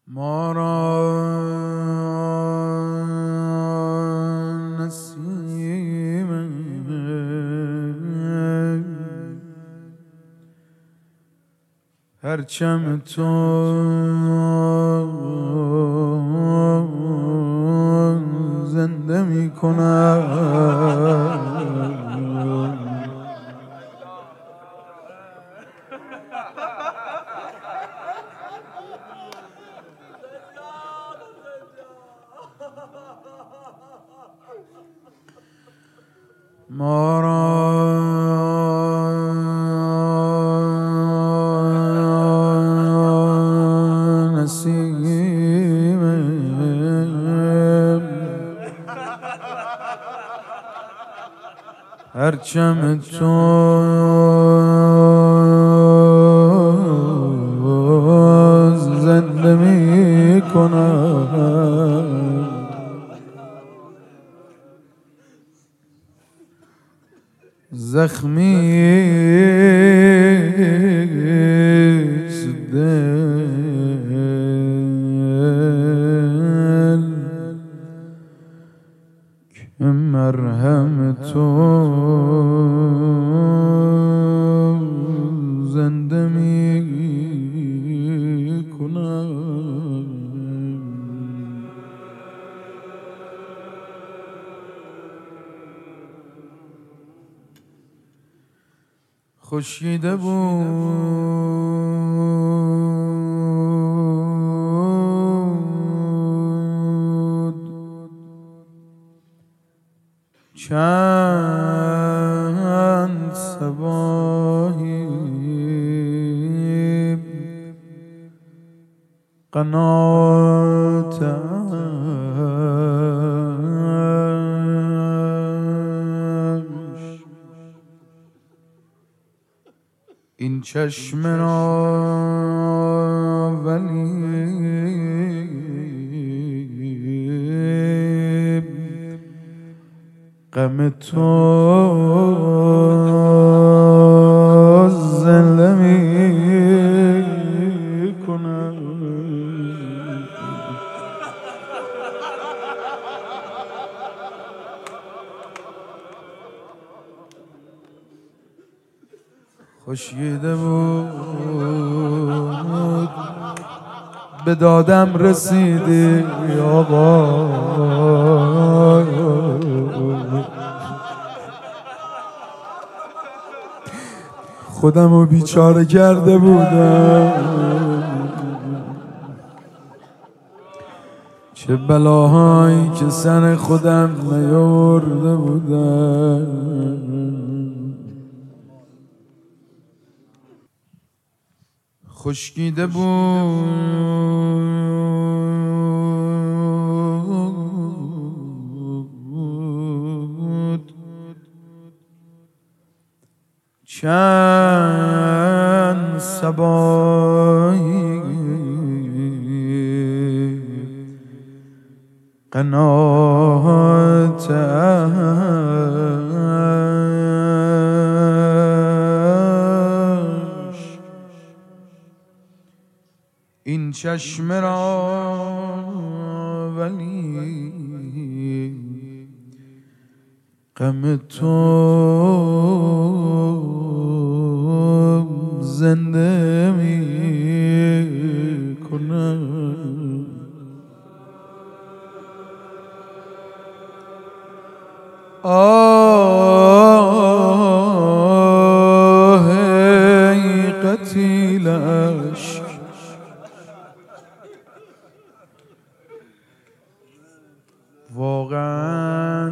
ما را نسیم پرچم تو زنده می کند. ما را نسیم پرچم تو زنده می کند. زخمیست دل که مرهم تو زنده می کند. خشکیده بود چند صباحی قناتش این چشم را ولی غم تو زنده می کند. خشکیده بود به دادم رسیدی آقا، خودمو بیچاره کرده بودم. چه بلاهایی که سر خودم نیاورده بودم. خشکیده بود چند صباحی قناتش این چشم را ولی غم تو زنده می کند. آه ای قتیلش واقعا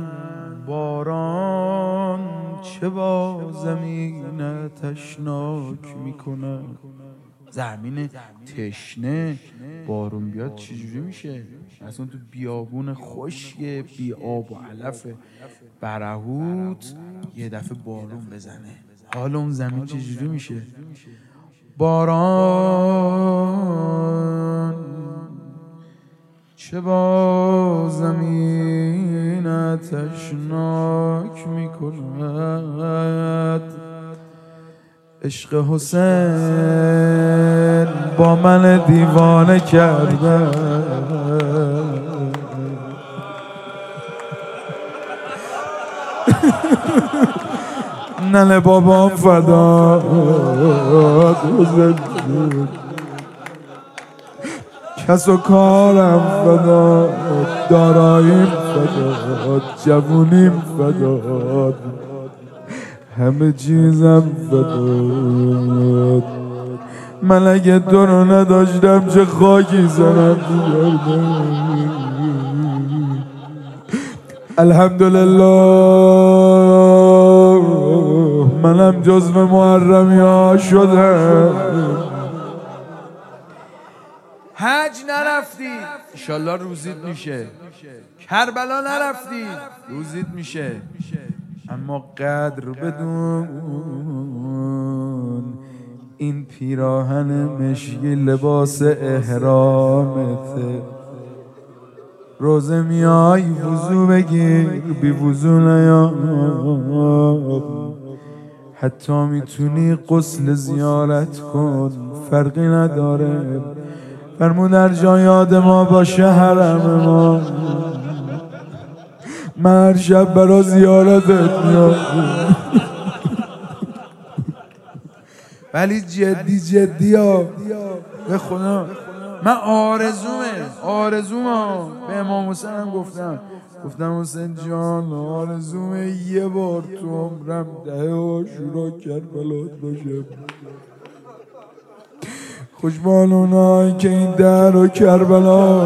باران چه با زمین تشناک میکنه. زمین تشنه بارون بیاد چجوری میشه؟ اصلا تو بیابون خشک بی آب و علف برهوت یه دفعه بارون بزنه، حالا اون زمین چجوری میشه؟ باران چه با زمین تشناک میکند. عشق حسین با من دیوانه کردن. ننه بابام فداد، کس و کارم فداد، داراییم فداد، جوونیم فداد، همه چیزم فداد. من اگه تو رو نداشتم چه خاکی زنم می‌گردم. الحمدلله منم جزو محرمی ها شدم. حج نرفتی انشالله روزیت میشه، کربلا نرفتی روزیت میشه، اما قدر بدون این پیراهن مشکی لباس احرامته. روزه میای وضو بگیر، بی وضو نیا، حتی میتونی غسل زیارت کن، فرقی نداره. فرمود در جا یاد ما باشه حرم ما، من هر شب برا زیارتت میام. ولی جدی جدی ها به خدا من آرزومه به امام حسین هم گفتم حسین جان آرزومه یه بار تو عمرم 10 عاشورا کربلات باشه. خوشبال اونایی که این 10 رو کربلا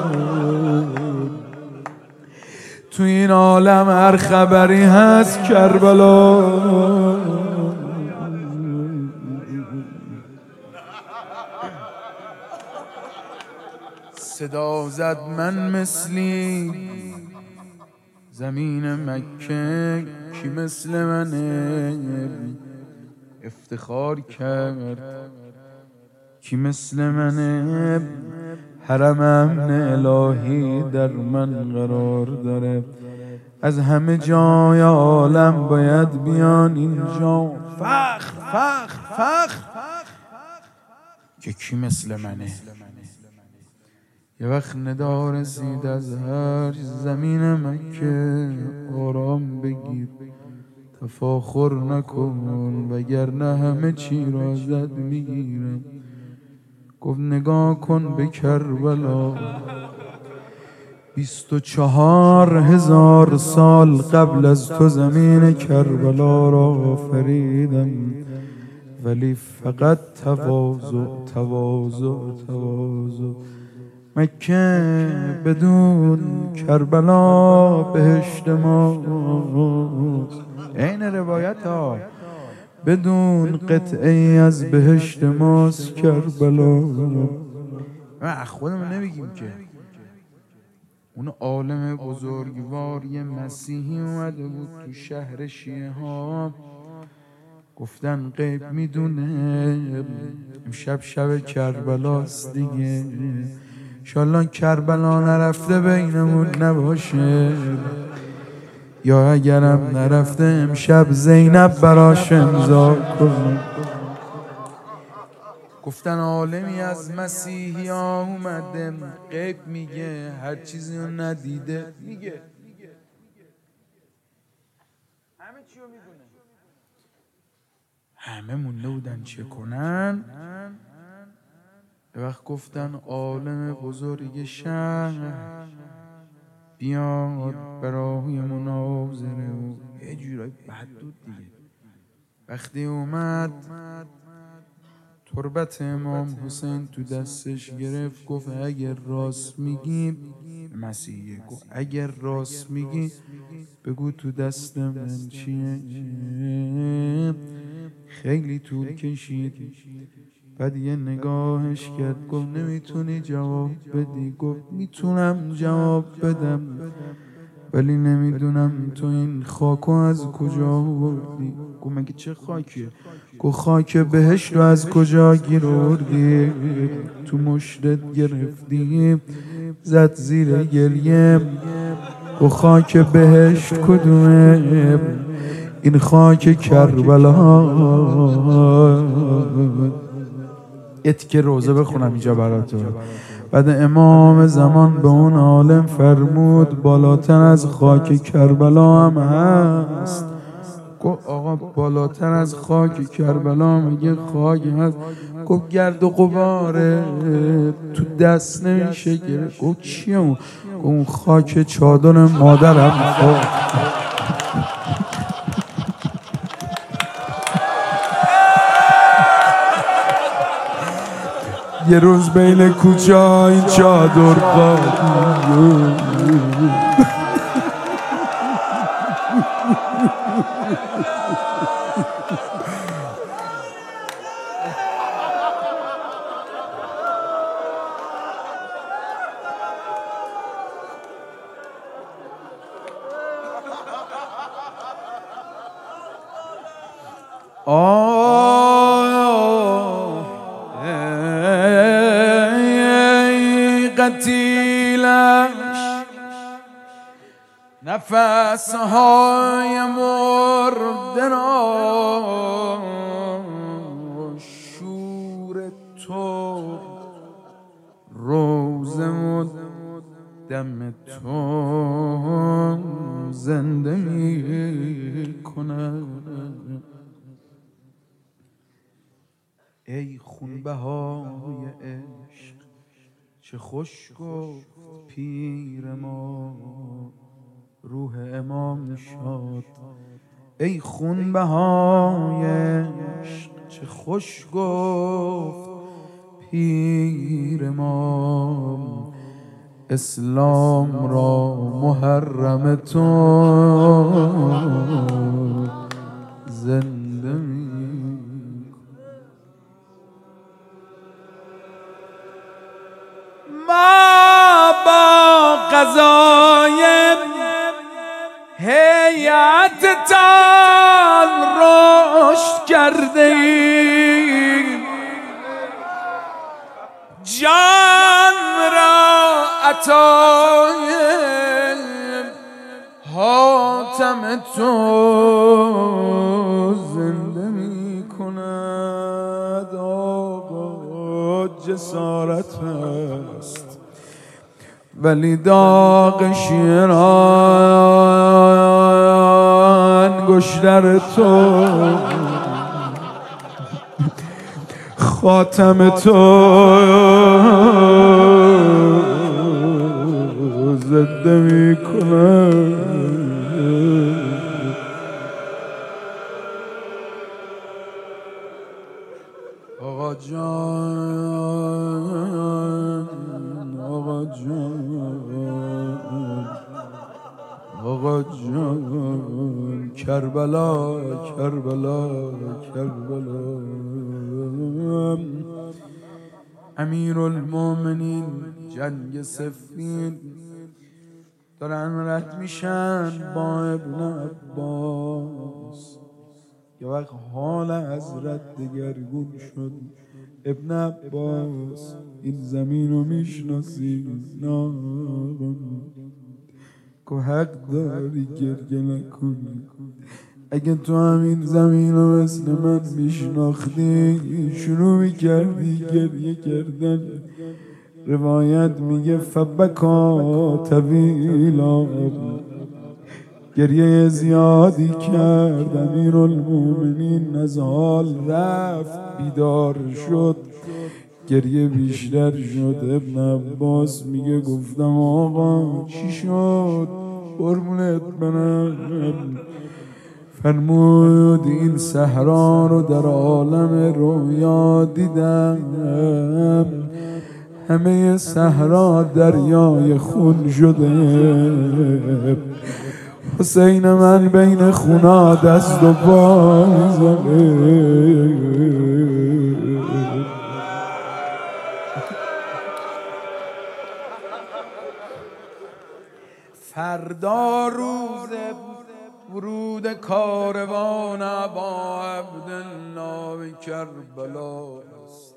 تو این عالم هر خبری هست کربلا. صدا زد من مثلی زمین مکه، کی مثل منه افتخار کرد، کی مثل منه حرم امن الهی در من قرار داره. از همه جای عالم باید بیان اینجا فخر که کی مثل منه. یه وقت ندا رسید از هر زمین مکه، آرام بگیر تفاخر نکن وگرنه همه چی را زد میگیرم. گفت نگاه کن به کربلا، 24,000 سال قبل از تو زمین کربلا را آفریدم، ولی فقط تواضع. مکه بدون کربلا بهشت ماست. این روایت ها بدون قطعی از بهشت ماست کربلا. خودمون نمیگیم که اون عالم بزرگوار یه مسیحی اومده بود تو شهر شیعه ها، گفتن غیب میدونه امشب شب کربلاست دیگه، انشالله کربلا نرفته بینمون نباشه، یا اگرم نرفته امشب زینب براش امضا کن. گفتن عالمی از مسیحی ها اومده غیب میگه، هر چیزی رو ندیده میگه، همه چی رو میدونه. همه مونده بودن چه کنن. وقت گفتن عالم بزرگ شهر بیاد برای مناظره و یه جورایی بد بود دیگه. وقتی اومد تربت امام حسین تو دستش گرفت، گفت اگر راست میگی، مسیحیه گفت اگر راست میگی بگو تو دست من چیه. خیلی طول کشید، بعد یه نگاهش کرد گفت نمیتونی جواب بدی. گفت میتونم جواب بدم ولی نمیدونم تو این خاکو از کجا آوردی. گفت مگه چه خاکیه؟ گفت خاک بهشت رو از کجا گیر آوردی؟ تو مشتت گرفتی؟ زد زیر گریه. گفت خاک بهشت کدومه؟ این خاک کربلا. اتکه روزه بخونم اینجا براتون. بعد امام زمان به اون عالم فرمود بالاتر از خاک کربلا هم هست. گفت آقا بالاتر از خاک کربلا میگه خاک هست. گفت گرد و غباره تو دست نمیشه گرفت. گفت چیه اون؟ گفت اون خاک چادر مادرم. یه روز بین کوچه این چادر خاکی قتیلش نفسهای مرده را شور تو روز دم تو زنده می کند. ای خونبهای عشق چه خوش گفت پیر ما روح امام شاد. ای خونبهای عشق چه خوش گفت پیر ما اسلام را محرم تو زنده می. ما با قضای هیئتتان رشد کرده ایم، جان را عطای حاتم تو زنده می کند. آقا جسارت است ولی داغ شیران گشتر تو خاتم تو زنده می کند. آقا جان آقا جان آقا جان کربلا کربلا کربلا. امیرالمومنین جنگ صفین دارن رد میشن با ابن عباس. یه وقت حال حضرت دگرگون شد. ابن عباس این زمین رو میشناسی؟ نه. که حق داری گریه نکنی. اگه تو همین زمین رو مثل من میشناختی شروع میکردی گریه کردن. روایت میگه فبکا طویلا، گریه زیادی کرد. امیرالمومنین از حال رفت بیدار شد، گریه بیشتر شد. ابن عباس میگه گفتم آقا چی شد؟ قربونت برم. فرمود این صحرا رو در عالم رویا دیدم، همه صحرا دریای خون شده. حسین من بین خونا دست و پا میزنه. فردا روز ورود کاروان ابا عبدالله به کربلا است.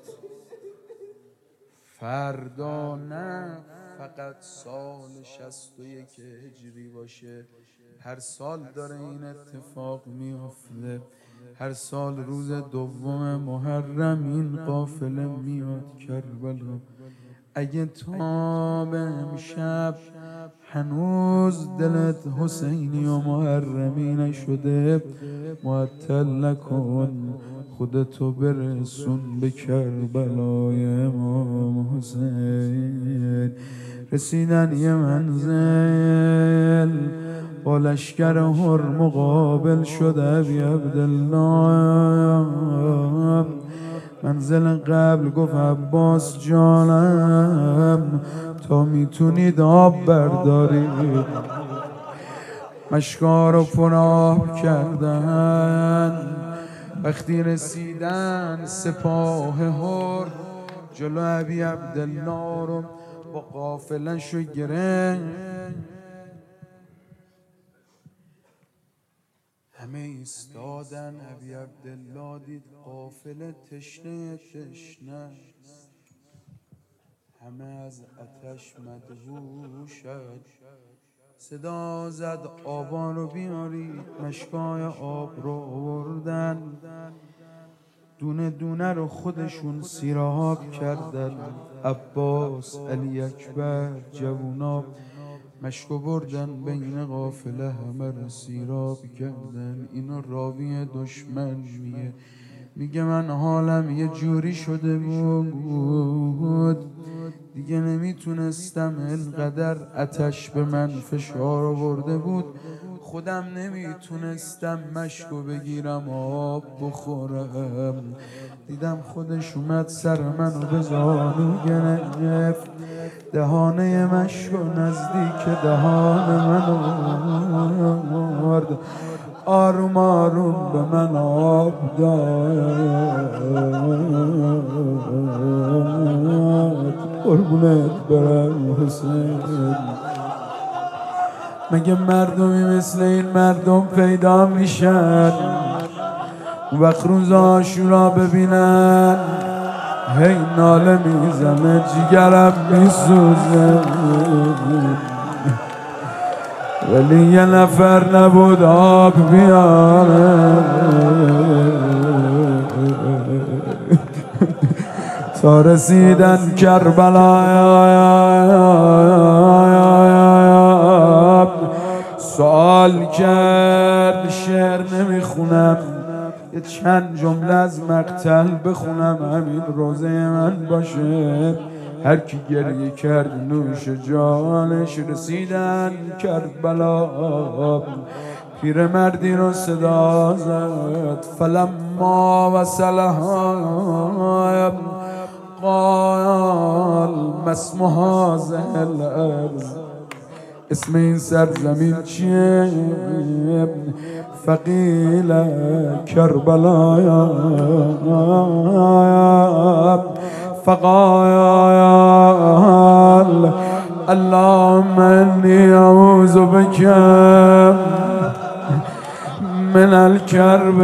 فردا نه فقط سال 61 هجری باشه، هر سال داره این اتفاق میفته. هر سال روز دوم محرم این قافله میاد کربلا. اگه تا به امشب هنوز دلت حسینی و محرمی نشده، معطل نکن، خودتو برسون به کربلای امام حسین. رسیدن یه منزل با لشکر هر مقابل شده ابی عبدالله. منزل قبل گفت عباس جانم تا میتونید آب بردارید. مشکا رو پرآب کردن. وقتی رسیدن سپاه هر جلو ابی عبدالله رو با قافله‌شو گرفت. همه ایستادن. ابی عبدالله دید قافله تشنه تشنه، همه از آتش مدهوشن. صدا زد آبا رو بیارید. مشکای آب رو آوردن، دونه دونه رو خودشون سیراب کردن. عباس، علی اکبر، جوونا مشکو بردن بین قافله، همه رو سیراب کردن. اینو راوی دشمن میگه من حالم یه جوری شده بود دیگه نمیتونستم، اینقدر آتش به من فشار آورده بود خودم نمیتونستم مشکو بگیرم آب بخورم. دیدم خودش اومد سر منو به زانو گرفت، دهانه مشکو نزدیک دهان منو آورد، آروم آروم به من آب داد. قربونت برم حسین. مگه مردمی مثل این مردم پیدا میشن؟ وقت روز عاشورا ببینن هی ناله میزنه، جیگرم میسوزه. ولی یه نفر نبود آب بیاره تا رسیدن کربلا. سوال کرد شعر نمیخونم، یه چند جمله از مقتل بخونم همین روزه من باشه. هر کی گریه کرد نوش جانش. رسیدن کربلا، پیرمردی رو صدا زد. فلما وصلها قال ما اسم هذه الارض، اسم این سرزمین چیه؟ فقیل کربلا. فقال اللهم انی اعوذ بک من الکرب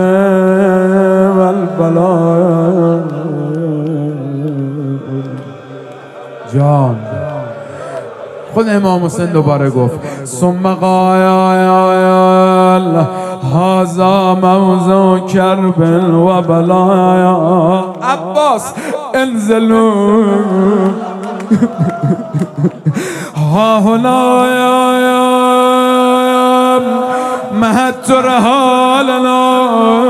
والبلاء. جان خود امام حسین دوباره گفت ثم قال هذا موضع کرب و بلاء. عباس انزلوا ها هنا مهدت رحالنا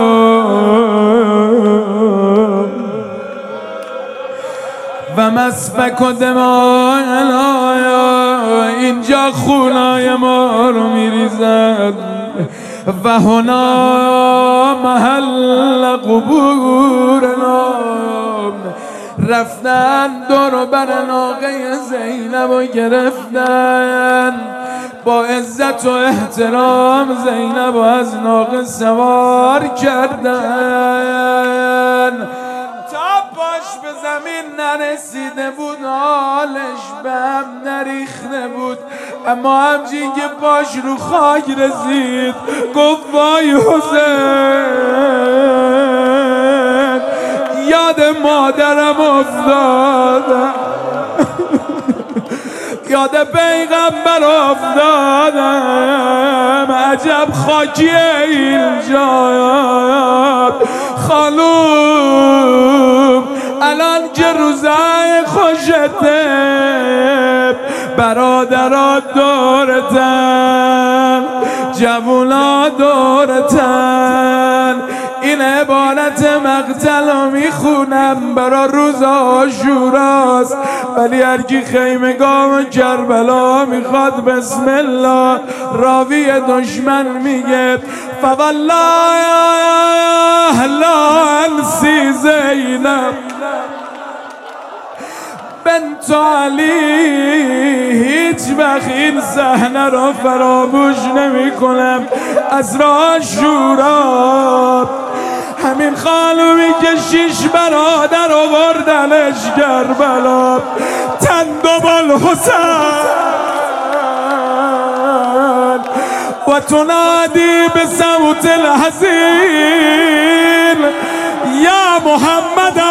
و مسفک و دماغنا، اینجا خونای ما رو میریزد. و هنا محل قبورنا. رفتن دور بر ناقه زینب و گرفتن، با عزت و احترام زینب و از ناقه سوار کردن. تا پاش به زمین نرسیده بود حالش به هم نریخته بود، اما همچین که پاش رو خاک رسید گفت وای حسین، یاد مادرم افتادم. یاد پیغمبر افتادم، عجب خاکیه اینجا خانوم، الان که روزای خوشته، برادرات دورتن، جوونا دورتن. این عبارت مقتل رو میخونم برا روز عاشوراست، ولی هر کی خیمگاه کربلا میخواد بسم الله، راوی دشمن میگه فوالله لا انسی زینب بنت علی، هیچ وقت این صحنه را فراموش نمی کنم. از عاشورا همین خانومی که 6 برادر آوردنش کربلا، تندبال حسین و تنادی به صوت الحزین یا محمد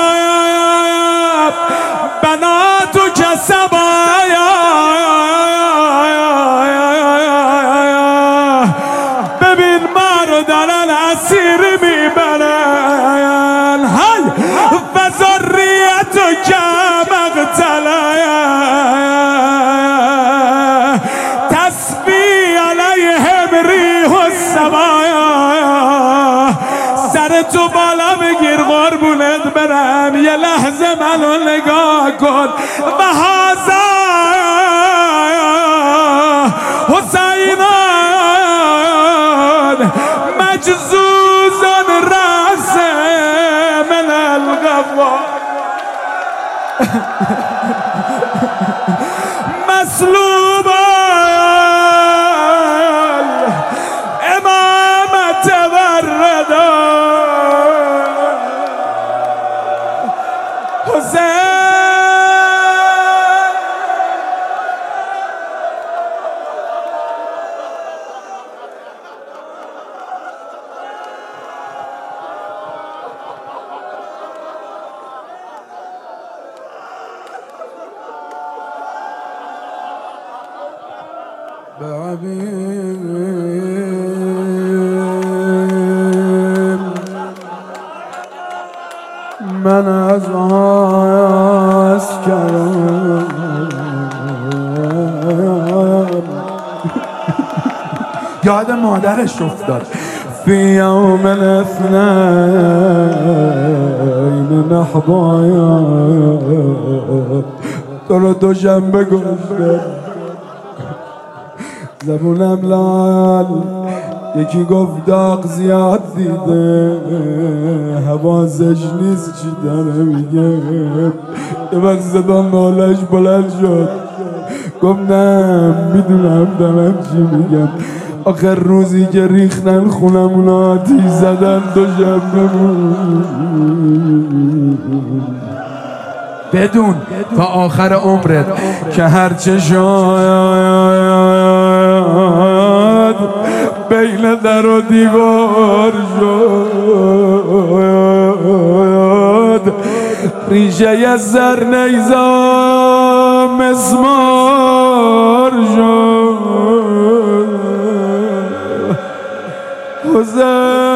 بناتک سبایا، ببین ما رو دارن اسیر میبرن، های و ذریتک مقتلا تسبی علیهم ریح السبایا. سر تو بالا بگیر قربونت برم، یه لحظه منو نگاه کن. و هذا حسینان مجزوزان رأس من الغوا، مسلوب امامت وردا حسین. من از عسکرم یاد مادرش افتاد. فی یوم الاثنین نحبایا، تو رو دوشنبه گفتم زبونم لال. یکی گفت داغ زیاد دیده حواسش نیست چی داره میگه. یه وقت صدا مولش بلند شد، گفت نه میدونم دارم چی میگم. آخر روزی که ریختن خونمونا آتیش زدن دوشنبه بدون تا آخر عمرت که هرچه شاید بین در و دیوار شد، ریشه زر نیزا مسمار شد. حسین